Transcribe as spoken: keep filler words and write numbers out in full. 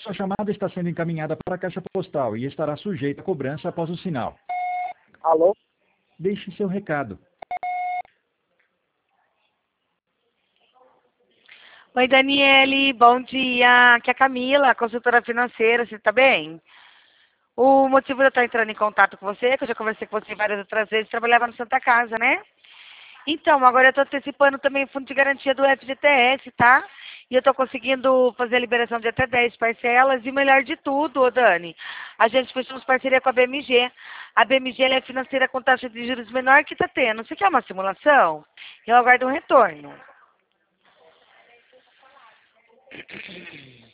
Sua chamada está sendo encaminhada para a caixa postal e estará sujeita a cobrança após o sinal. Alô? Deixe seu recado. Oi, Daniele, bom dia. Aqui é a Camila, consultora financeira, você está bem? O motivo de eu estar entrando em contato com você, é que eu já conversei com você várias outras vezes, trabalhava no Santa Casa, né? Então, agora eu estou antecipando também o fundo de garantia do F G T S, tá? E eu estou conseguindo fazer a liberação de até dez parcelas. E o melhor de tudo, ô Dani, a gente fechou parceria com a B M G. A B M G ela é financeira com taxa de juros menor que está tendo. Você quer uma simulação? Eu aguardo um retorno.